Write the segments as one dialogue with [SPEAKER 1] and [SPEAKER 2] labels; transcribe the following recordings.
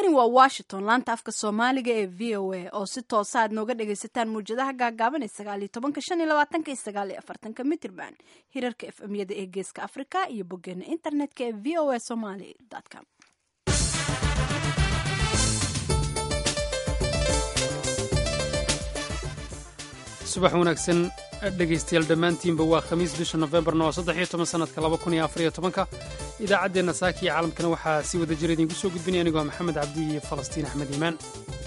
[SPEAKER 1] halkani waa Washington laanta afka Soomaaliga ee VOA oo si toos ah nooga dhageysataan muujadaha gaagaaban ee 19:25 mitirban hirarka FM-yada ee Geeska Afrika iyo boggeena internetka ee voasomali.com.
[SPEAKER 2] subax wanaagsan dhegaystayaal dhammaantiinba waa khamiis bisha Novembarna waa 13 sanadka 2014 idaacaddeenna saaka iyo caalamkana waxaa si wada jira idinku soo gudbinaya anigoo Maxamed Cabdi iyo Falastiin Axmed Iimaan.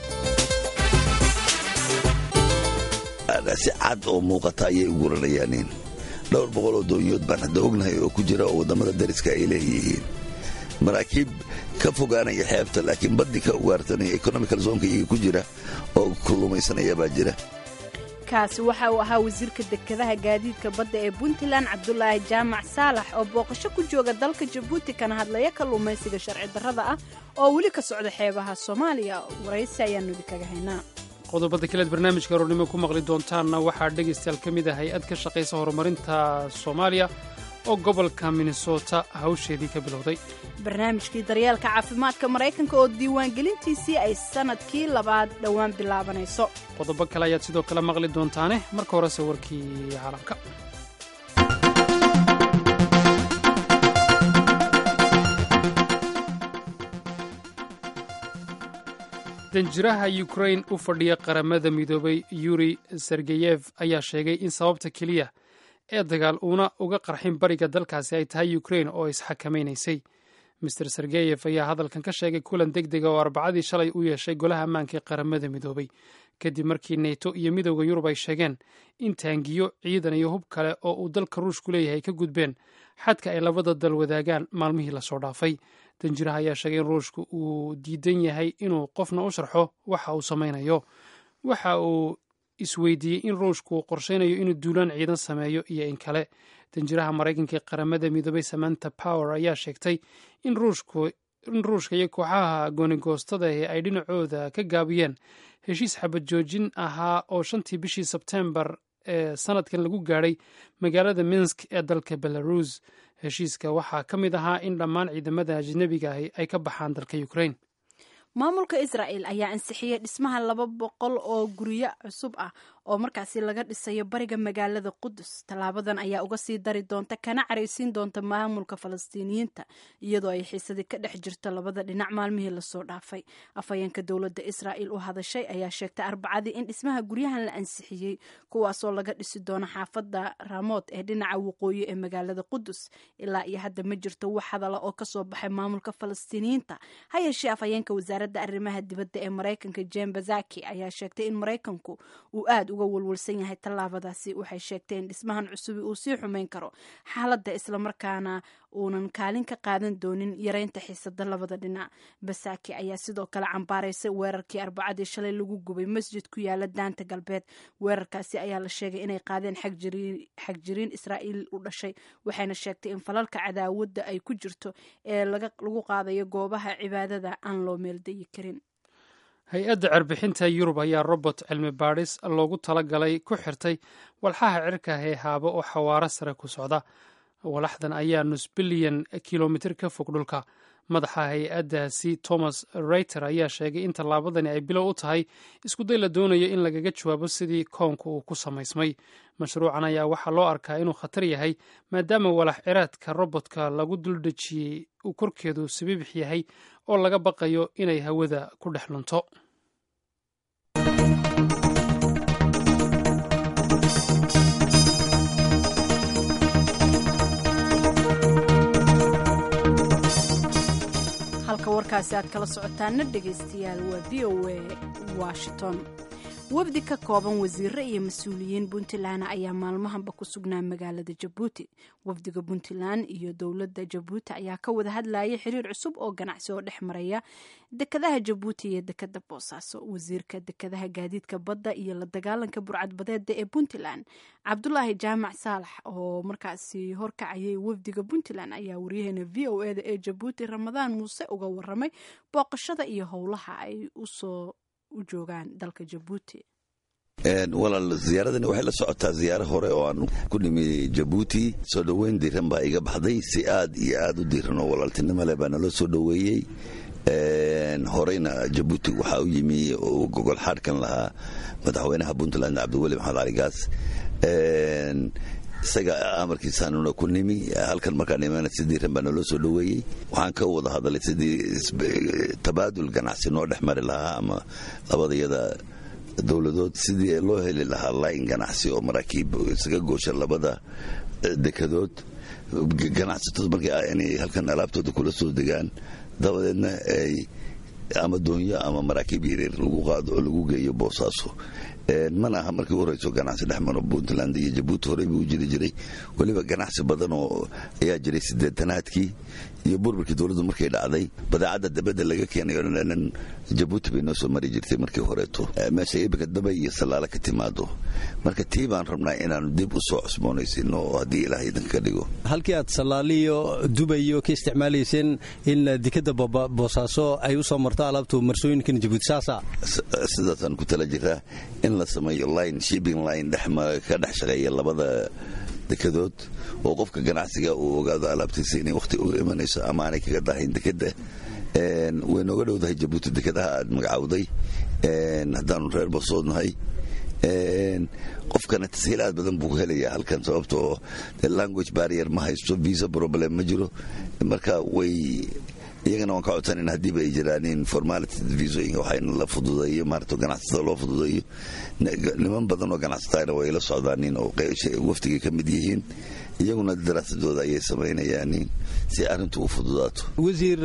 [SPEAKER 3] si cad oo muuqata ayay ugu rarayaan dhowr boqol oo doonyood baan hadda ognahay oo ku jira oo wadamada dariska ay leeyihiin maraakiib ka fogaanaya xeebta laakiin baddi ka ugaartanaya economical zone-ka iyaga ku jira oo kullumaysanaya baa jira.
[SPEAKER 1] kaasi waxa uu ahaa wasiirka dekedaha gaadiidka badda ee Puntland Cabdullaahi Jaamac Saalax oo booqasho ku jooga dalka Djibouti kana hadlaya kalluumaysiga sharci darrada ah oo weli ka socda xeebaha Soomaaliya. waraysi ayaanu idinkaga haynaa.
[SPEAKER 2] qodobada kale barnaamijka roornimo ku maqli doontaanna waxaa dhegaystayaal ka mid ah hay-ad ka shaqaysa horumarinta Soomaaliya oo gobolka Minnesota hawsheedii ka bilowday.
[SPEAKER 1] barnaamijkii daryeelka caafimaadka Mareykanka oo diiwaangelintiisii ay sanadkii labaad dhowaan bilaabanayso.
[SPEAKER 2] qodobo kale ayaad sidoo kale maqli doontaane marka horese warkii caalamka. danjiraha Ukraine u fadhiya qaramada midoobay Yuri Sergeyev ayaa sheegay in sababta keliya ee dagaal uuna uga qarxin bariga dalkaasi ay tahay Ukraine oo isxakamaynaysay. Mr. Sergeyev ayaa hadalkan ka sheegay kulan degdega oo Arbacadii shalay u yeeshay golaha ammaanka ee qaramada midoobay kadib markii NATO iyo midowda Yurub ay sheegeen in taangiyo ciidan iyo hub kale oo uu dalka Ruushku leeyahay ka gudbeen xadka ay labada dal wadaagaan maalmihii la soo dhaafay. danjiraha ayaa sheegay in Ruushku uu diidan yahay inuu qofna u sharxo waxa uu samaynayo. waxa uu isweydiiyey in Ruushku uu qorsheynayo inuu duulaan ciidan sameeyo iyo in kale. danjiraha Mareykanka ee qaramada midoobay Samantha Power ayaa sheegtay in Ruushka iyo kooxaha goonigoostada ay dhinacooda ka gaabiyeen heshiis xabad joojin ahaa oo 5tii bishii Sebtembar ee sanadkan lagu gaadhay magaalada Minsk ee dalka Belarus. heshiiska waxaa ka mid ahaa in dhammaan ciidamada ajnabiga ahi ay ka baxaan dalka Ukraine.
[SPEAKER 1] maamulka Israa'iil ayaa ansixiyay dhismaha 200 oo guryo cusub ah oo markaasi laga dhisayo bariga magaalada Qudus. talaabadan ayaa uga sii dari doonta kana careysiin doonta maamulka Falastiiniyiinta iyadoo ay xiisadi ka dhex jirto labada dhinac maalmihii la soo dhaafay. afhayeenka dowladda Israa'iil u hadashay ayaa sheegtay Arbacadii in dhismaha guryahan la ansixiyay kuwaasoo laga dhisi doono xaafadda Ramoot ee dhinaca waqooyi ee magaalada Qudus. ilaa iyo hadda ma jirto wax hadal oo ka soo baxay maamulka Falastiiniyiinta. ha yeeshee afhayeenka wasaaradda arrimaha dibadda ee Mareykanka Jen Psaki ayaa sheegtay in Mareykanku uu aad uga walwalsan yahay tallaabadaasi. waxay sheegtay in dhismahan cusub uu sii xumeyn karo xaaladda islamarkaana uunan kaalin ka qaadan doonin yareynta xiisada labada dhinac. Psaki ayaa sidoo kale cambaaraysay weerarkii Arbacadii shalay lagu gubay masjid ku yaala daanta galbeed. weerarkaasi ayaa la sheegay inay qaadeen xagjiriin Israa'iil u dhashay waxayna sheegtay in falalka cadaawadda ay ku jirto ee lagu qaadayo goobaha cibaadada aan loo meeldayi karin.
[SPEAKER 2] hay-adda cirbixinta Yurub ayaa robot cilmi baadhis loogu talagalay ku xirtay walxaha cirka ee haabo oo xawaaro sare ku socda. walaxdan ayaa nus bilyan kilomitir ka fog dhulka. madaxa hay-addaasi Thomas Reiter ayaa sheegay in tallaabadani ay bilow u tahay iskuday la doonayo in lagaga jawaabo sidii koonka uu ku samaysmay. mashruucan ayaa waxaa loo arkaa inuu khatar yahay maadaama walax ciraadka robotka lagu duldejiyey uu korkeedu sibibix yahay oo laga baqayo inay hawada ku dhex lunto.
[SPEAKER 1] halka warkaasi aad kala socotaana dhegaystayaal waa VOA Washington. wafdi ka kooban wasiiro iyo mas-uuliyiin Puntland ayaa maalmahanba ku sugnaa magaalada Djibouti. wafdiga Puntland iyo dowladda Djibouti ayaa ka wada hadlayay xiriir cusub oo ganacsi oo dhex maraya dekedaha Djibouti iyo dekeda Boosaaso. wasiirka dekedaha gaadiidka badda iyo la dagaalanka burcadbadeeda ee Puntland Cabdullaahi Jaamac Saalax oo markaasi horkacayay wafdiga Puntland ayaa waryaheena VOA-da ee Djibouti Ramadaan Muuse uga waramay booqashada iyo howlaha ay u joogaan dalka Djibouti.
[SPEAKER 3] walaal ziyaaradani waxay la socotaa ziyaaro hore oo aan ku nimi Djibouti. soo dhaweyn diiran baa iga baxday si aad iyo aad u diiran oo walaaltinimo leh baa nala soo dhaweeyey. horeyna jabuuti waxaa u yimi oo gogol xaadhkan lahaa madaxweynaha puntland cabdiweli maxamed cali gaas isaga amarkiisaanuna ku nimi halkan markaan imaana sidii ran baa naloo soo dhoweeyey waxaan ka wada hadalay sidii tabaadul ganacsi noo dhex mari lahaa ama labadayada dowladood sidii loo heli lahaa layn ganacsi oo maraakiib isaga goosha labada dekadood ganacsatada markii inay halkan alaabtooda kula soo degaan dabadeedna ay ama doonyo ama maraakiib yaryar lagu qaado oo lagu geeyo boosaaso mana aha markii u horeyso ganacsi dhex maro puntland iyo jabuuti horey buu jiri jiray weliba ganacsi badan oo ayaa jiray siddeetanaadkii iyo burburkii dowladdu markay dhacday badeecadda dabadda laga keenayo dhan jabuuti bay noo soo mari jirtay markii horeeto meesha iibka daba iyo salaale ka timaado marka tii baan rabnaa inaanu dib u soo cusboonaysiino oo haddii ilaahay idinka ka dhigo
[SPEAKER 4] halkii aad salaaliyo dubayo ka isticmaalayseen in dekadda boosaaso ay u soo marto alaabtu marsooyinkan jabuuti
[SPEAKER 3] sidaasaan ku tala jiraa in la sameeyo line shipping line ka dhex shaqeeya labada dekadood oo qofka ganacsiga uu ogaado alaabtiisa inay wakhti uga imanayso ama aanay kaga dahayn dekadda way nooga dhowdahay jabuuti dekadaha aad magacawday haddaanu reer basoodnahay qofkana tashiilaad badan buu helayaa halkan sababtoo language barrier ma haysto visa problem ma jiro marka way iyagana waan ka codsanan haddiiba ay jiraanin formality visooyinka waxayna la fududeeyo maarata ganacsatada loo fududeeyo niman badan oo ganacsataana way la socdaanin oo waftigay ka mid yihiin iyaguna daraasadooda ayay samaynayaan si arrintu u fududaato
[SPEAKER 4] wasiir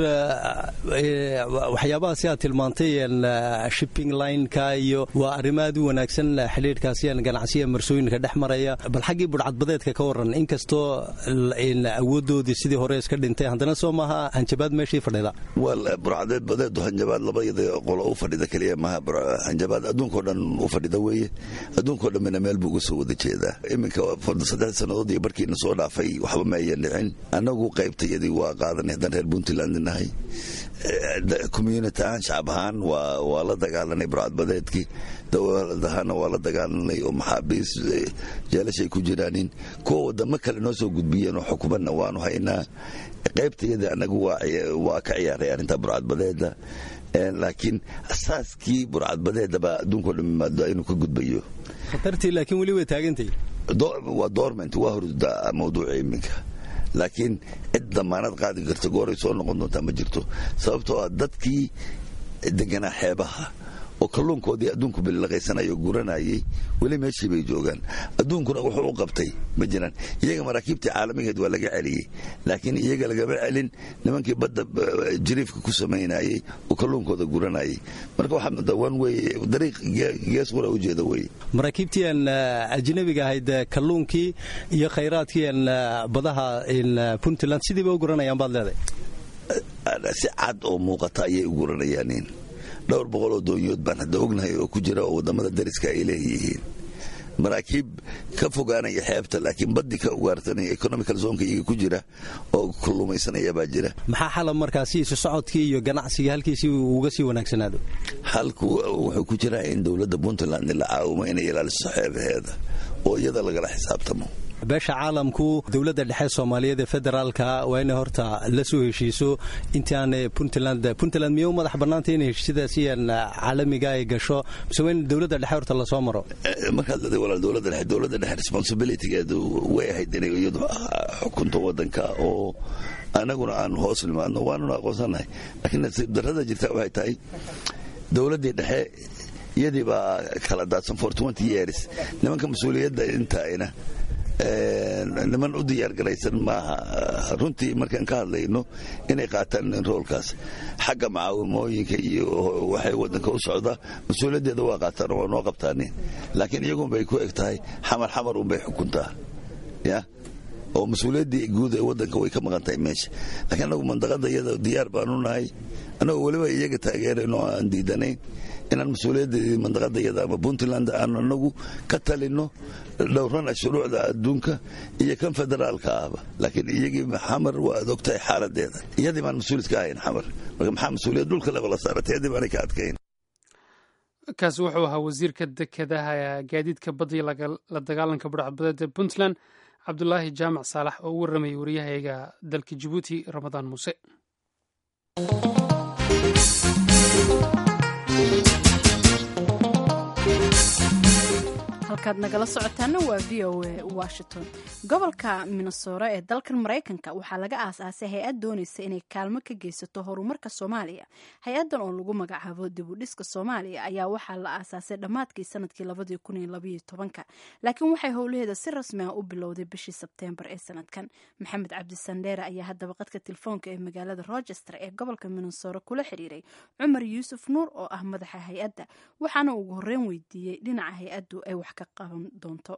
[SPEAKER 4] waxyaabaha si aad tilmaantay shipping line-ka iyo waa arrimo aad u wanaagsan xidhiidhkaasi ganacsiga marsooyinka dhex maraya bal xaggii budhcadbadeedka ka warran inkastoo awooddoodii sidii hore iska dhintay haddana soo maaha hanjabaad meeshii fadhida
[SPEAKER 3] burcadbadeedu hanjabaad labada qolo u fadhida keliya maaha hanjabaad adduunkao dhan u fadhida weeye adduunkao dhanbina meel buu uga soo wada jeedaa iminka 3 sannadood iyo barkiina soo dhaafay waxba ma ayan dhicin annagu qaybtayadii waa qaadanay haddaan reer puntland nahay community ahaan shacab ahaan waa la dagaalanay burcadbadeedkii dowlad ahaana waa la dagaalanay oo maxaabiis jeelashay ku jiraanin kuwa wadamo kale noo soo gudbiyeen oo xukumanna waanu haynaa qaybtayadii annagu waa ka ciyaaray arrinta burcadbadeeda laakiin asaaskii burcadbadeeda baa adduunkao dhan imaado inuu ka gudbayo
[SPEAKER 4] khatartii laakiin weli way taagantay
[SPEAKER 3] waa doorment waa horda mawduuca iminka laakiin cid damaanad qaadi karta gooray soo noqon doontaa ma jirto sababtoo ah dadkii deganaa xeebaha oo kalluunkoodii adduunku bilaqaysanayo guranayay weli meeshii bay joogaan adduunkuna wuxuu u qabtay ma jiraan iyaga maraakiibtii caalamigeed waa laga celiyey laakiin iyaga lagama celin nimankii badda jiriifka ku samaynayay oo kalluunkooda guranayay marka waxaa mudawaan weeye dariiq gees qura u jeeda weeye
[SPEAKER 4] maraakiibtii aan ajnabiga ahayd kalluunkii iyo khayraadkii aan badaha puntland sidiiba u guranayaan baad leedahay
[SPEAKER 3] si cad oo muuqata ayay u guranayaan 200 oo doonyood baan hadda ognahay oo ku jira oo wadamada dariska ay leeyihiin maraakiib ka fogaanaya xeebta laakiin baddi ka ugaarsanaya economical zonka iyaga ku jira oo kullumaysanaya baa jira
[SPEAKER 4] maxaa xalab markaasi isu socodkii iyo ganacsiga halkiisii uga sii wanaagsanaado
[SPEAKER 3] halku wuxuu ku jiraa in dowladda puntland la caawimo inay ilaaliso xeebaheeda oo iyada lagala xisaabtamo
[SPEAKER 4] beesha caalamku dowladda dhexe Soomaaliyeed ee federaalka waa inay horta la soo heshiiso intaan Puntland miyo madax banaantay inay heshiisyadaasi caalamiga ay gasho soo dowladda dhexe horta la soo maro
[SPEAKER 3] marka dowladda dhexe responsibility-geedu way ahayd inay iyadu xukunto wadanka oo anaguna aan hoos nimaadno waanu aqoonsanahay laakiin darrada jirta waxay tahay dowladda dhexe iyadii baa kala daadsan for 20 years nimanka mas'uuliyadda intaayna niman u diyaargaraysan maaha runtii markaan ka hadlayno inay qaataan roolkaas xagga macaawimooyinka iyo waxay wadanka u socda mas-uuliyaddeeda waa qaataan oo waa noo qabtaani laakiin iyagun bay ku eg tahay xamar unbay xukuntaa ya oo mas-uuliyaddii guud ee wadanka way ka maqan tahay meesha laakiin anagu mandaqada iyada diyaar baanu nahay annagoo weliba iyaga taageerayno oo aan diidanayn inaan mas-uuliyaddeedii mandaqadayada ama puntland aan anagu ka talinno dhowrana shuruucda adduunka iyo kan federaalka ahba laakiin iyagii xamar waa ad ogtahay xaaladeeda iyadii baan mas-uulid ka ahayn xamar marka maxaa mas-uuliyad dhulka la saaratay iyadii baanay ka adkayn
[SPEAKER 2] kaasi wuxuu ahaa wasiirka dekedaha gaadiidka badda iyo la dagaalanka burcadbadeeda puntland cabdulaahi jaamac saalax oo u warramayay wariyahayaga dalka jabuuti ramadaan muuse
[SPEAKER 1] halkaad nagala socotaana waa v o a washington. gobolka minnesota ee dalkan maraykanka waxaa laga aasaasay hay-ad doonaysa inay kaalmo ka geysato horumarka soomaaliya. hay-adan oo lagu magacaabo dib u dhiska soomaaliya ayaa waxaa la aasaasay dhammaadkii sanadkii 2012 laakiin waxay howlaheeda si rasmi ah u bilowday bishii sebteembar ee sanadkan. maxamed cabdi sandheere ayaa haddaba qadka telefoonka ee magaalada rochester ee gobolka minnesota kula xiriiray cumar yuusuf nuur oo ah madaxa hay-adda, waxaana ugu horreyn weydiiyey dhinaca hay-addu ay wax ka qaban doonto.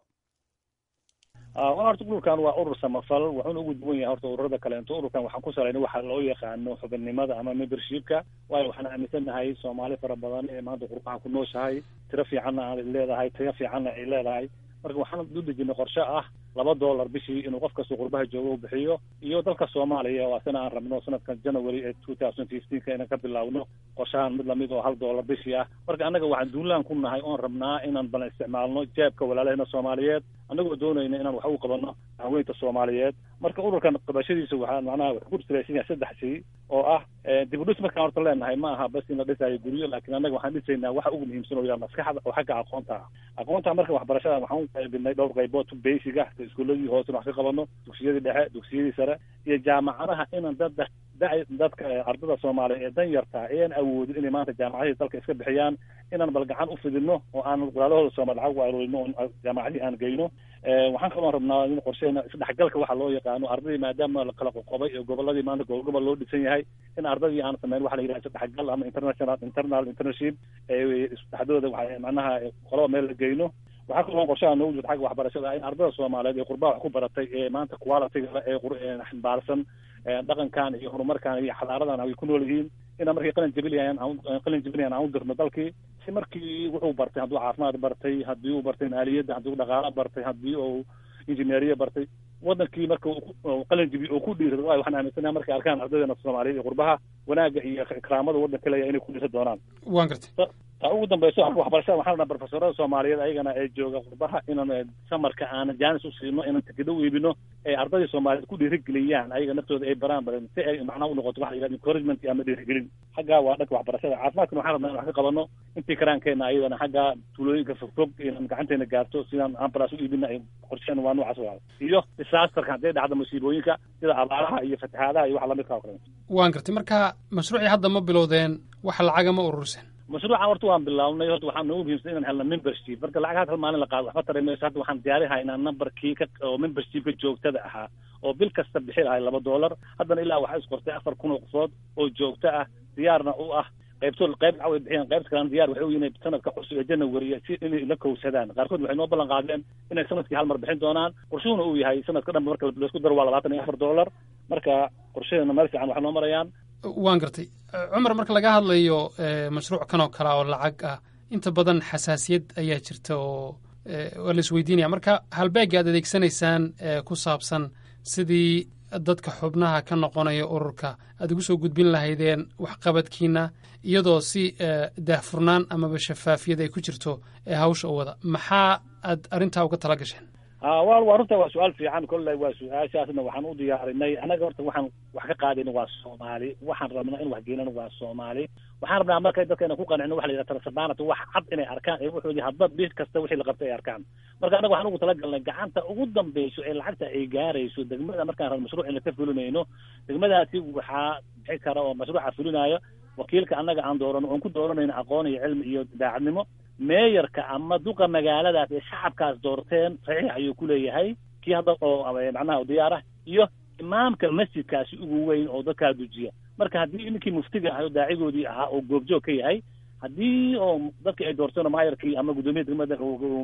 [SPEAKER 5] horta ururkan waa urur samafal, wuxuuna ugu duwan yahay horta ururada kaleento. ururkan waxaan ku salaynay waxa loo yaqaano xubinnimada ama membershipka, waayo waxaan aaminsanahay soomaali fara badan ee maanta qurbaha ku nooshahay, tiro fiicanna ay leedahay, tayo fiicanna ay leedahay. marka waxaan u dejinay qorshe ah $2 bishii inuu qof kasta qurbaha joogo u bixiyo, iyo dalka Soomaaliya waa sana aan rabno sanadkan January 2015 inaan ka bilaawno qorshahan mid lamid oo $1 bishii ah. marka anaga waxaan duulaan ku nahay oon rabnaa inaan bal isticmaalno jeebka walaalahayna Soomaaliyeed, anagoo doonayna inaan wax u qabanno haweenka Soomaaliyeed. marka ururkan qabashadiisa waxaan macnaha ku tiraysan yahay 3 shay oo ah dib u dhis. markaan horta leenahay ma aha bas in la dhisayo guryo, laakiin anaga waxaan dhisaynaa waxa ugu muhiimsan oo yahay maskaxda oo xagga aqoonta. marka waxbarashada waxaan u qaybinay dhowr qaybood basic ah, iskuuladii hoose wax ka qabano, dugsiyadii dhexe, dugsiyadii sare iyo jaamacadaha, inaan dadka ardada Soomaaliyeed ee dan yarta ayaan awoodin inay maanta jaamacadaha dalka iska bixiyaan, inaan bal gacan u fidino oo aan walaalahooda Soomaaliyeed lacag u aruurino oo jaamacadii aan geyno. waxaan kaloo rabnaa in qorsheena isdhexgalka waxa loo yaqaano ardadii maadaama la kala qoqobay ee goboladii maanta gobol loo dhisan yahay, in ardadii aan sameyn waxa la yiraahdo isdhexgal ama internal internship ee isdhexdooda waxa macnaha qolo meel la geyno. waxaa kaloo qorshaha noogu jirta xagga waxbarashada in ardada Soomaaliyeed ee qurbaha wax ku baratay ee maanta quality-ga ee xambaarsan dhaqankan iyo horumarkan iyo xadaaradan ay ku nool yihiin in markay qalin jabinayaan aan u dirno dalkii, si markii wuxuu bartay hadduu caafimaad bartay, haddii uu bartay maaliyadda, haddii uu dhaqaale bartay, haddii uu injineeriya bartay, wadankii marka qalin jabi oo ku dhiirado. waayo waxaan aaminsanahay markay arkaan ardadeena Soomaaliyeed ee qurbaha wanaagga iyo karaamada wadanka leeyahay inay ku dhiirsan doonaan.
[SPEAKER 2] waan gartay.
[SPEAKER 5] taa ugu dambayso waxbarashada waxaan rabnaa professorada Soomaaliyeed ayagana ee jooga qurbaha inaan samarka aan jaanis u siino, inaan tikid u iibino ee ardadii Soomaaliyeed ku dhiirigeliyaan ayaga naftooda ay baraan si ay macnaha u noqoto waxa la yiraahdo encouragement ama dhiirigelin. xagga waa dhanka waxbarashada. caafimaadkana waxaan rabnaa in wax ka qabano intii karaankeena ayadana xagga tuulooyinka fogfog inaan gacanteena gaarto sidaan ambulance u iibina ay qorsheena waa noocaas waa. iyo disasterka hadday dhacdo musiibooyinka sida abaaraha iyo fatahaadaha iyo wax lamid ka kale.
[SPEAKER 2] waan gartay. marka mashruucii hadda ma bilowdeen, wax lacag ma urursan?
[SPEAKER 5] mashruuca horta waan bilawnay. horta waxaan noogu muhiimsan inaan helno membership. marka lacag hal maalin la qaado waxba tareemayso. hadda waxaan diyaarihaynaa numberkii oo membershipka joogtada ahaa oo bil kasta bixi lahay $2. haddana ilaa waxaa isqortay 4,000 oo qofood oo joogto ah, diyaarna u ah. qayb lacag way bixiyaan, qaybta kalena diyaar waxay u yihiin sanadka cusub ee January si inay la kowsadaan. qaarkood waxay noo ballan qaadeen inay sanadkii hal mar bixin doonaan. qorshuhuna uu yahay sanadka dhan marka la isku daro waa $24. marka qorshadeena meel fiican wax noo marayaan.
[SPEAKER 2] waan gartay. cumar, marka laga hadlayo mashruuc kan oo kale oo lacag ah, inta badan xasaasiyad ayaa jirta oo waa la isweydiinaya. marka halbeega aad adeegsanaysaan ku saabsan sidii dadka xubnaha ka noqonaya ururka aad ugu soo gudbin lahaydeen waxqabadkiina iyadoo si daahfurnaan amaba shafaafiyad ay ku jirto hawsha u wada, maxaa aad arrintaa uga tala gasheen?
[SPEAKER 5] waa runta waa su-aal fiican. kolley waa su-aashaasna waxaan u diyaarinay. anaga horta waxaan wax ka qaadayna waa Soomaali, waxaan rabnaa in wax geelana waa Soomaali. waxaan rabnaa markay dadkeena ku qancino waxa la yidhaha transparency, wax cad inay arkaan ee wuxuu yahay hadba bil kasta wixii la qabtay ay arkaan. marka anaga waxaan ugu talagalnay gacanta ugu dambayso ee lacagta ay gaarayso degmada markaan rabno mashruuc in ka fulinayno. degmadaasi waxaa bixi kara oo mashruuca fulinayo wakiilka anaga aan doorano oon ku dooranayno aqoon iyo cilmi iyo daacadnimo. meeyarka ama duqa magaaladaas ee shacabkaas doorteen saxiix ayuu ku leeyahay, kii hadda oo macnaha diyaar ah, iyo imaamka masjidkaasi ugu weyn oo dadkaa dujiya. marka haddii ninkii muftiga ahaa oo daacigoodii ahaa oo goobjoog ka yahay, haddii oo dadkii ay doorteen maayarkii ama guddoomiyaha degmada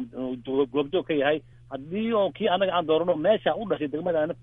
[SPEAKER 5] goobjoog ka yahay, haddii oo kii anaga aan doorano meesha u dhashay degmadaas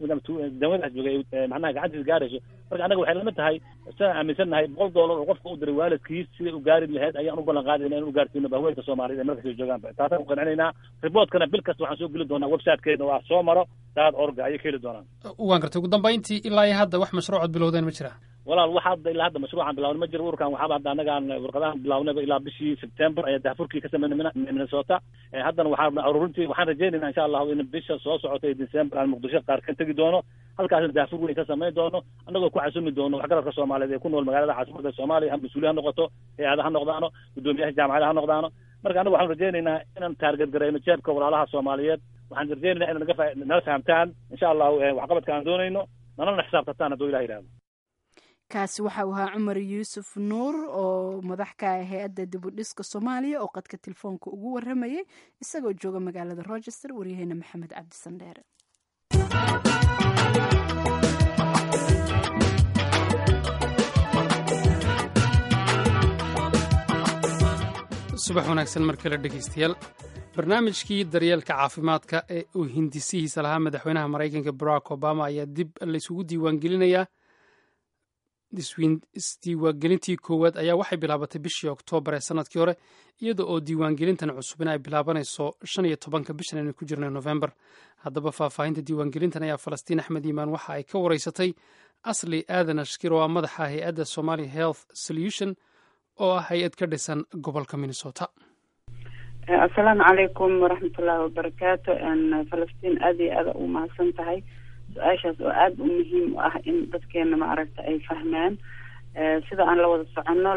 [SPEAKER 5] joogay macnaha gacantiisa gaarayso. marka anaga waxay lamid tahay sidaan aaminsannahay $100 oo qofka u diray waalidkiis siday u gaari lahayd ayaan u ballan qaadayna in u gaarsiino haweenka Soomaaliyeed ee markasta joogaan. taasaan ku qancinaynaa. reportkana bil kasta waxaan soo geli doonaa website-keena waa soo maro .org ayay ka heli doonaan.
[SPEAKER 2] waan gartay. ugu dambayntii ilaa iyo hadda wax mashruucood bilowdeen ma jira?
[SPEAKER 5] walaal waxaa ilaa hadda mashruucan bilawnay ma jiro. ururkan waxaaba hadda anagaan warqadahan bilawnayba ilaa bishii September ayaa daafurkii ka sameynay Minnesota. haddana waxaan aruurintii waxaan rajaynaynaa insha Allah in bisha soo socota ee December aan Muqdisho qaar ka tagi doono, halkaasna daafur weyn ka sameyn doono, anagoo ku casumi doono waxgaradka Soomaaliyeed ee ku nool magaalada caasimadda Soomaaliya, ha mas'uuliyiin ha noqoto, hay'adaha ha noqdaano, guddoomiyaha jaamacadaha ha noqdaano, marka anagu waxaan rajaynaynaa inaan taarget garayno jeebka walaalaha soomaaliyeed. waxaan rajaynaynaa inaad nala fahamtaan insha allahu waxqabadka aan doonayno nalana xisaabtataan hadduu ilah yidhahdo.
[SPEAKER 1] kaasi waxa uu ahaa cumar yuusuf nuur oo madax ka ah hay-adda dibudhiska soomaaliya oo qadka telefoonka ugu waramayay isagoo jooga magaalada rochester. waryaheena maxamed cabdi sandheere.
[SPEAKER 2] subax wanaagsan mar kale dhegaystayaal. barnaamijkii daryeelka caafimaadka ee uu hindisihiisa lahaa madaxweynaha maraykanka barack obama ayaa dib laysugu diiwaangelinayaa. isdiiwaangelintii koowaad ayaa waxay bilaabatay bishii oktoobar ee sanadkii hore, iyada oo diiwaangelintan cusubina ay bilaabanayso 15 bishan aynu ku jirnay November. haddaba faahfaahinta diiwaangelintan ayaa Falastiin Axmed Iimaan waxa ay ka wareysatay Asli Aadan Ashkir oo madaxa hay-adda Somali Health Solution oo ah hay-ad ka dhisan gobolka Minnesota.
[SPEAKER 6] Assalaamu calaykum waraxmatullaahi wabarakaatu. Falastiin aad iyo aad u mahadsan tahay su-aashaas oo aada u muhiim u ah in dadkeena ma aragta ay fahmaan. sida aan la wada soconno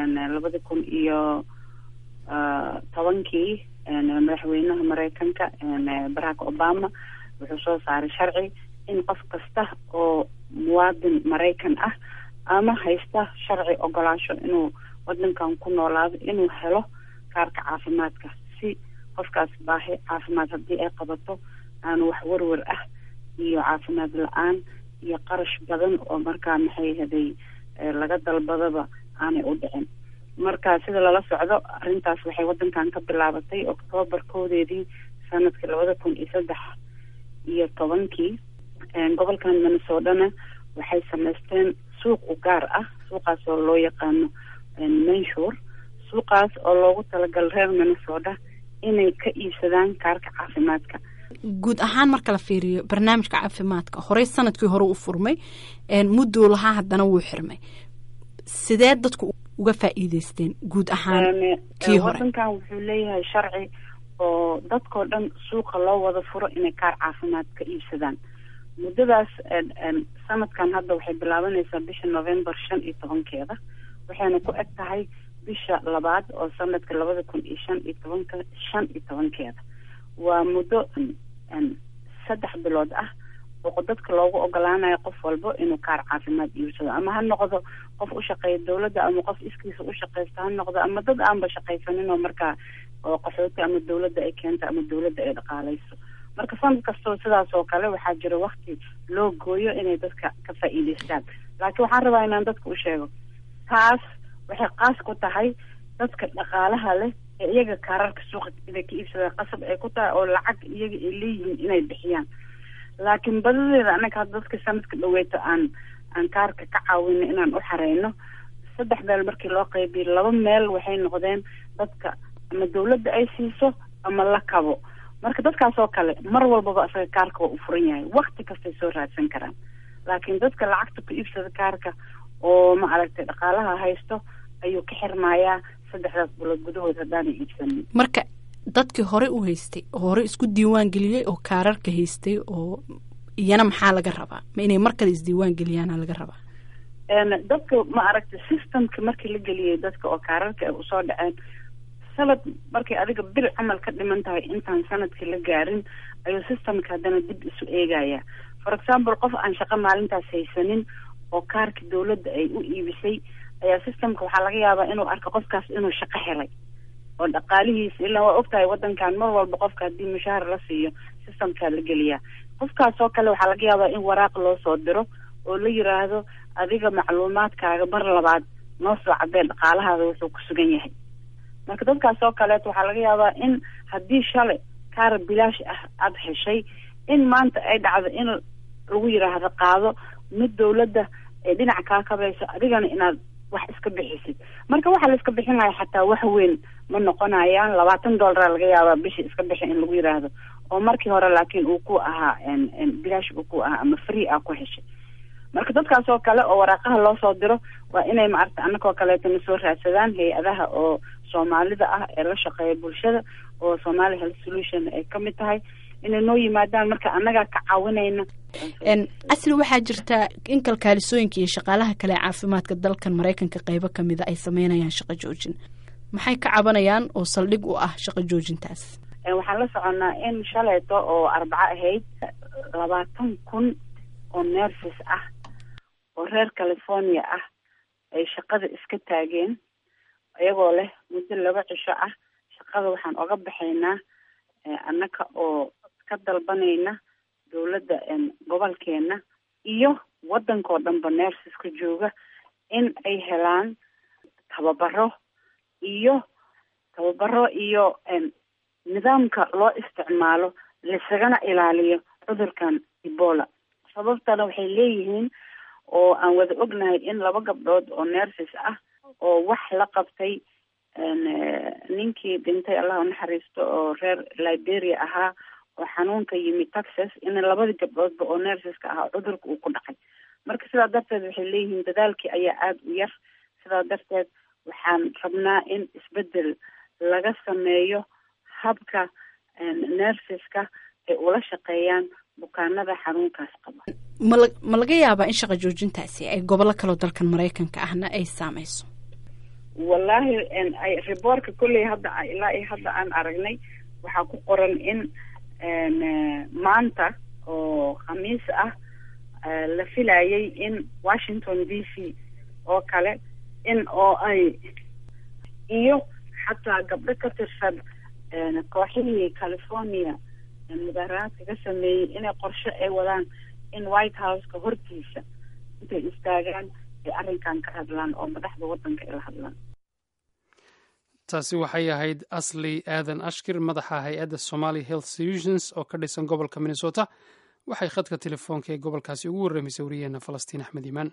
[SPEAKER 6] 2010 madaxweynaha maraykanka barack obama wuxuu soo saaray sharci in qof kasta oo muwaadin maraykan ah ama haysta sharci ogolaasho inuu wadankan ku noolaado inuu helo kaarka caafimaadka si qofkaas baahi caafimaad haddii ay qabato aan wax warwar ah iyo caafimaad la-aan iyo qarash badan oo markaa maxay haday laga dalbadaba aanay u dhicin. marka sida lala socdo arrintaas waxay wadankan ka bilaabatay Oktoobar 1 sanadkii 2013 gobolkan Minnesota waxay sameysteen suuq u gaar ah, suuqaas oo loo yaqaano Menshur. suuqaas oo loogu talagalay reer Minnesota inay ka iibsadaan kaarka caafimaadka.
[SPEAKER 1] guud ahaan marka la fiiriyo barnaamijka caafimaadka horey sanadkii hore u furmay muddo lahaa haddana wuu xirmay. sidee dadku uga faa'iideysteen guud ahaan kii hore?
[SPEAKER 6] wadankan wuxuu leeyahay sharci oo dadkoo dhan suuqa loo wada furo inay kaar caafimaad ka iibsadaan. muddadaas sanadkan hadda waxay bilaabanaysaa bisha November 15 waxayna ku eg tahay bisha labaad oo sanadka 2015 waa muddo 3 bilood ah oo dadka loogu ogolaanayo qof walba inuu kaar caafimaad iibsado, ama ha noqdo qof u shaqeeya dawladda ama qof iskiisa u shaqeysta ha noqdo ama dad aanba shaqeysanin oo markaa oo qaxooti ama dawladda ay keento ama dawladda ay dhaqaaleyso. marka sanad kastoo sidaas oo kale waxaa jira waqti loo gooyo inay dadka ka faa'iideystaan. laakiin waxaan rabaa inaan dadka u sheego taas waxay qaas ku tahay dadka dhaqaalaha leh ee iyaga kaararka suuqa inay ka iibsadaan qasab ay ku tahay oo lacag iyaga ay leeyihiin inay bixiyaan. laakiin badadeeda anaga dadka sanadka dhaweeto aan kaarka ka caawino inaan u xareyno 3 meel markii loo qaybiyo 2 meel waxay noqdeen dadka ama dawladda ay siiso ama la kabo. marka dadkaas oo kale mar walbaba asaga kaarka waa u furan yahay, waqti kastay soo raadsan karaan. laakiin dadka lacagta ku iibsada kaarka oo ma aragtay dhaqaalaha haysto ayuu ka xirmayaa 3 bilood gudahood haddaan iibsanin.
[SPEAKER 1] marka dadkii hore u haystay oo hore isku diiwaan geliyay oo kaararka haystay oo iyana maxaa laga rabaa? ma inay markale isdiiwaan geliyaana laga rabaa?
[SPEAKER 6] dadka ma aragtay systemka markii la geliyay dadka oo kaararka ay usoo dhaceen sanad markay adiga bil camal ka dhiman tahay intaan sanadkii la gaarin ayuu systemka haddana dib isu eegaya. for example qof aan shaqo maalintaas haysanin oo kaarka dawladda ay u iibisay ayaa systemka waxaa laga yaabaa inuu arko qofkaas inuu shaqo helay oo dhaqaalihiisa ilaa waa ogtahay wadankan mar walba qofka haddii mushaar la siiyo systemkaa la geliyaa. qofkaas oo kale waxaa laga yaabaa in waraaq loo soo diro oo la yiraahdo adiga macluumaadkaaga mar labaad noo soo cadee dhaqaalahaada wuxuu ku sugan yahay. marka dadkaas oo kaleeto waxaa laga yaabaa in haddii shalay kaar bilaash ah aada heshay in maanta ay dhacdo in lagu yiraahdo qaado mid dawladda ee dhinac kaa kabayso adigana inaad wax iska bixisid. marka waxaa la iska bixinaya xataa wax weyn ma noqonayaan. $20 laga yaabaa bishii iska bixi in lagu yiraahdo oo markii hore laakiin uu ku ahaa bilaash uu ku ahaa ama free ah ku heshay. marka dadkaas oo kale oo waraaqaha loo soo diro waa inay maaragtay annagoo kaleetana soo raadsadaan hay-adaha oo Soomaalida ah ee la shaqeeya bulshada oo Somali Health Solution ay ka mid tahay inay noo yimaadaan marka annaga ka caawinayna.
[SPEAKER 1] asli waxaa jirta in kalkaalisooyinka iyo shaqaalaha kale caafimaadka dalkan Mareykanka qaybo kamid ah ay sameynayaan shaqo joojin. maxay ka cabanayaan oo saldhig u ah shaqo joojintaas?
[SPEAKER 6] waxaan la soconaa in shalayto oo Arbaco ahayd 20,000 oo nurses ah oo reer California ah ay shaqada iska taageen ayagoo leh muddo 2 cisho ah shaqada waxaan oga baxaynaa annaka oo ka dalbanayna dawladda gobolkeena iyo wadankoo dhanba nurseska jooga in ay helaan tababaro iyo nidaamka loo isticmaalo lisagana ilaaliyo cudurkan Ebola. sababtana waxay leeyihiin oo aan wada ognahay in 2 gabdhood oo nurses ah oo wax la qabtay ninkii dhintay Allah u naxariisto oo reer Liberia ahaa oo xanuunka yimid Texas in 2 gabdhoodba oo nurseska ah cudurka uu ku dhacay. marka sidaa darteed waxay leeyihiin dadaalkii ayaa aad u yar. sidaa darteed waxaan rabnaa in isbedel laga sameeyo habka nurseska ay ula shaqeeyaan bukaanada xanuunkaas qaba.
[SPEAKER 1] ma laga yaabaa in shaqo joojintaasi ay gobollo kale oo dalkan Mareykanka ahna ay saameyso?
[SPEAKER 6] wallahi ay reportka kulli hadda aan aragnay waxaa ku qoran in maanta oo khamiis ah la filayay in Washington DC oo kale in oo ay iyo xataa gabdho ka tirsan kooxihii California mudaharaadka ka sameeyay inay qorshe ay wadaan in White House-ka hortiisa intay istaagaan ay arrinkan ka hadlaan oo madaxda waddanka ay la hadlaan.
[SPEAKER 2] taasi waxay ahayd Asli Aadan Ashkir, madaxa hay'adda Somali Health Solutions oo ka dhisan gobolka Minnesota. waxay khadka telefoonka ee gobolkaasi ugu warramisay wariyeena Falastiin Axmed Iimaan.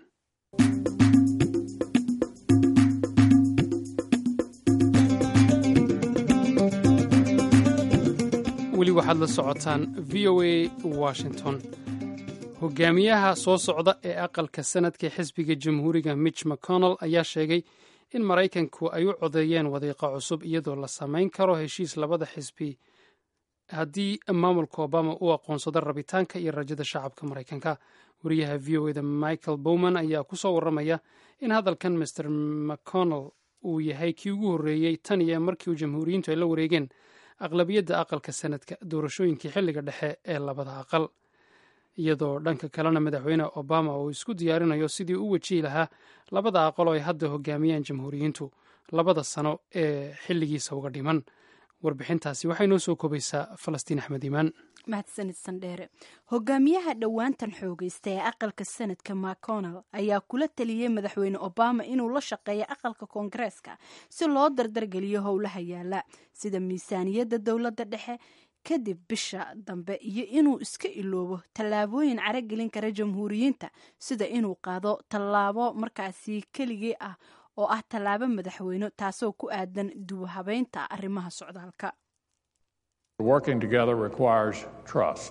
[SPEAKER 2] weli waxaad la socotaan VOA Washington. hogaamiyaha soo socda ee aqalka sanadka xisbiga jamhuuriga Mitch McConnell ayaa sheegay in Maraykanku ay u codeeyeen wadiiqo cusub iyadoo la samayn karo heshiis labada xisbi haddii maamulka Obama uu aqoonsado rabitaanka iyo rajada shacabka Maraykanka. wariyaha VOA-da Michael Bowman ayaa ku soo warramaya in hadalkan Mr. McConnell uu yahay kii ugu horreeyey tan iyo markii uu jamhuuriyiintu ay la wareegeen aqlabiyadda aqalka sanadka doorashooyinkii xilliga dhexe ee labada aqal, iyadoo dhanka kalena madaxweyne Obama uu isku diyaarinayo sidii u wajihi lahaa labada aqal oo ay hadda hogaamiyaan jamhuuriyiintu 2 sano ee xilligiisa uga dhiman. warbixintaasi waxay noo soo koobaysaa Falastiin Axmed Iimaan.
[SPEAKER 1] mahadsanid Sandheere. hogaamiyaha dhowaantan xoogaysta ee aqalka sanadka McConnell ayaa kula taliyey madaxweyne Obama inuu la shaqeeyo aqalka Koongareeska si loo dardargeliyo howlaha yaala sida miisaaniyadda dowladda dhexe kadib bisha dambe iyo inuu iska iloobo tallaabooyin caragelin kara jamhuuriyiinta sida inuu qaado tallaabo markaasi keligii ah oo ah tallaabo madaxweyne taasoo ku aadan dib u habeynta arrimaha socdaalka.
[SPEAKER 7] Working together requires trust.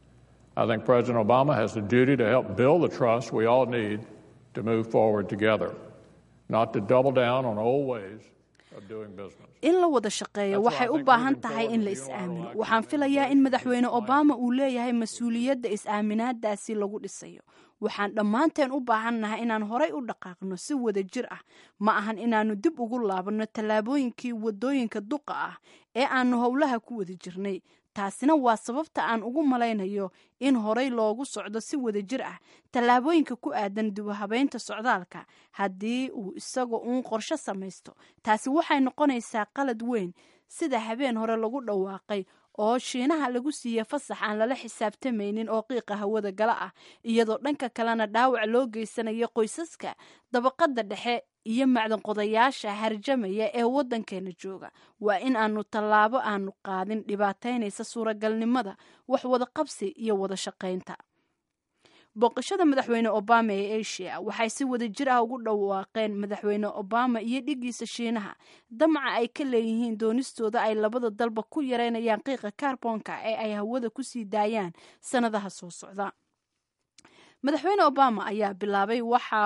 [SPEAKER 7] I think President Obama has a duty to help build the trust we all need to move forward together, not to double down on old ways of doing business.
[SPEAKER 1] in la wada shaqeeyo waxay u baahan tahay in la is-aamino. waxaan filayaa in madaxweyne Obama uu leeyahay mas-uuliyadda is-aaminaadaasi lagu dhisayo. waxaan dhammaanteen u baahannahay inaan horay u dhaqaaqno si wada jir ah, ma ahan inaannu dib ugu laabanno tallaabooyinkii waddooyinka duqa ah ee aannu howlaha ku wada jirnay. taasina waa sababta aan ugu malaynayo in horay loogu socdo si wada jir ah tallaabooyinka ku aadan dib u habeynta socdaalka. haddii uu isagoo uun qorshe samaysto, taasi waxay noqonaysaa qalad weyn, sida habeen hore lagu dhawaaqay oo Shiinaha lagu siiyey fasax aan lala xisaabtamaynin oo qiiqa hawada gala ah, iyadoo dhanka kalena dhaawac loo geysanayo qoysaska dabaqada dhexe iyo macdan qodayaasha harjamaya ee waddankeena jooga. waa in aanu tallaabo aanu qaadin dhibaataynaysa suuragalnimada wax wada qabsi iyo wada shaqaynta. booqashada madaxweyne Obama ee Asia waxay si wada jir ah ugu dhawaaqeen madaxweyne Obama iyo dhigiisa Shiinaha damca ay ka leeyihiin doonistooda ay labada dalba ku yareynayaan qiiqa kaarboonka ee ay hawada ku sii daayaan sanadaha soo socda. madaxweyne Obama ayaa bilaabay waxa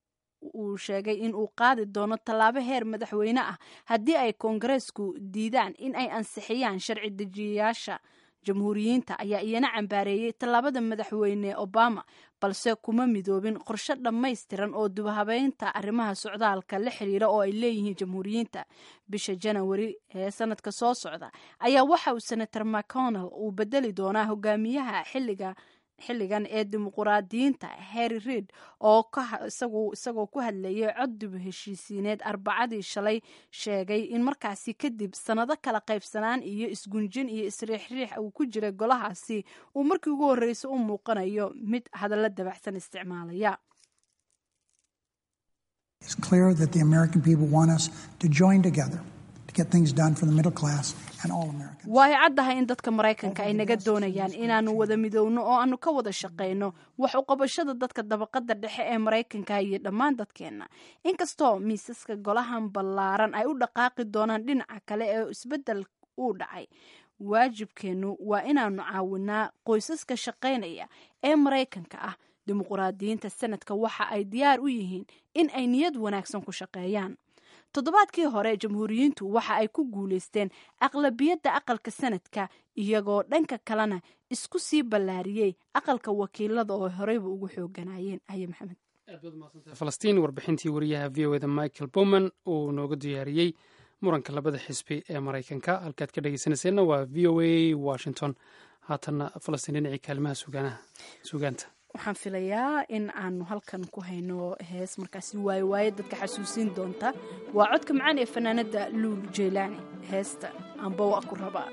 [SPEAKER 1] uu sheegay in uu qaadi doono tallaabo heer madaxweyne ah haddii ay Koongareesku diidaan in ay ansixiyaan sharci dejiyayaasha jamhuuriyiinta ayaa iyana cambaareeyey tallaabada madaxweyne obama balse kuma midoobin qorshe dhammaystiran oo dubahabeynta arrimaha socdaalka la xiriira oo ay leeyihiin jamhuuriyiinta bisha janawari ee sanadka soo socda ayaa waxa uu senator mcconnell uu bedeli doonaa hogaamiyaha xilligan ee dimuquraadiyiinta Harry Reid oo isagoo ku hadlayay cod dib heshiisiineed Arbacadii shalay sheegay in markaasi kadib sanado kala qaybsanaan iyo isgunjin iyo isriixriix uu ku jiray golahaasi uu markii ugu horreysay u muuqanayo mid hadallo dabacsan isticmaalaya.
[SPEAKER 8] It's clear that the American people want us to join together to get things done for the middle class and all Americans.
[SPEAKER 1] Way caddahay in dadka Mareykanka ay naga doonayaan inaanu wada midowno oo aanu ka wada shaqeyno wax u qabashada dadka dabaqada dhexe ee Mareykanka iyo dhammaan dadkeena. Inkastoo miisaska golahan ballaaran ay u dhaqaaqi doonaan dhinaca kale ee isbedel u dhacay, waajibkeenu waa inaanu caawinaa qoysaska shaqeynaya ee Mareykanka ah. Dimuquraadiyiinta sanadka waxa ay diyaar u yihiin in ay niyad wanaagsan ku shaqeeyaan. Toddobaadkii hore jamhuuriyiintu waxa ay ku guuleysteen aqlabiyadda aqalka sanadka iyagoo dhanka kalena isku sii ballaariyey aqalka wakiilada oo horeyba ugu xooganayeen. Aye Maxamed.
[SPEAKER 2] Aad baad mahadsantahay Falastiin. Warbixintii wariyaha VOA-da Michael Bowman uu nooga diyaariyey muranka labada xisbi ee Mareykanka. Halkaad ka dhageysanayseena waa VOA Washington. Haatanna Falastiin dhinacii kaalimaha sugaanta.
[SPEAKER 1] Waxaan filayaa in aanu halkan ku hayno hees markaasi waaye dadka xasuusin doonta. Waa codka macaan ee fanaanada Luul Jeylaani. Heesta Amba Waa Ku Rabaa.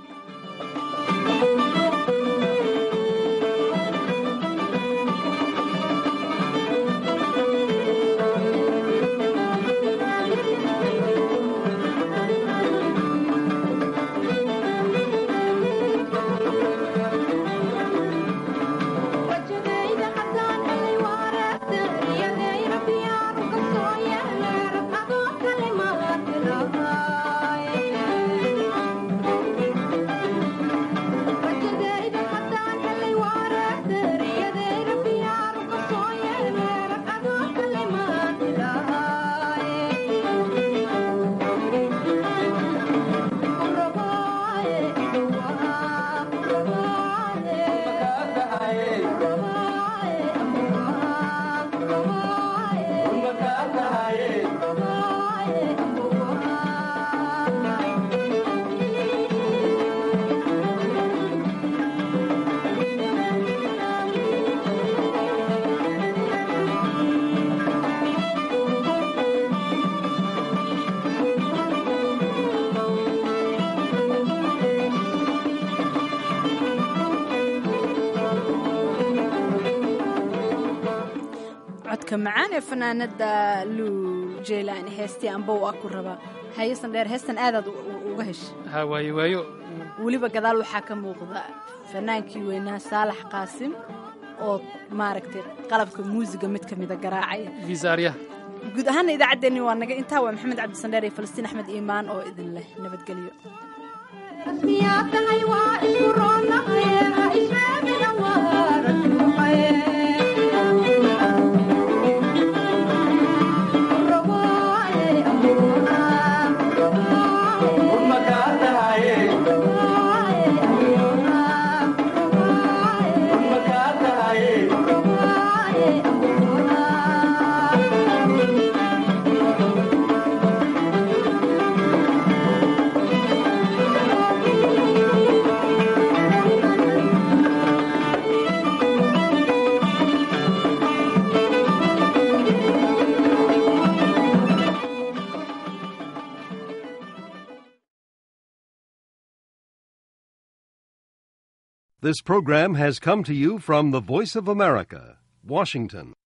[SPEAKER 1] معانا فنانة لو جيلاني هستي أنبا وأكو ربا هاي صندير هستن آذاد وغهش
[SPEAKER 2] ها وايو
[SPEAKER 1] وليبا قدال وحاكم وغضاء فنان كيوينا صالح قاسم oo maaragtay qalabka muusiga mid kamid ah garaacay
[SPEAKER 2] Visaria
[SPEAKER 1] guud ahaan idaacadani waa naga intaa waa Maxamed Cabdi Sandheer iyo Falastiin Axmed Iimaan oo idin leh nabadgelyo rasmiyadahay waa isku roonahay ismaamina waa rasmuhay
[SPEAKER 9] This program has come to you from the Voice of America, Washington.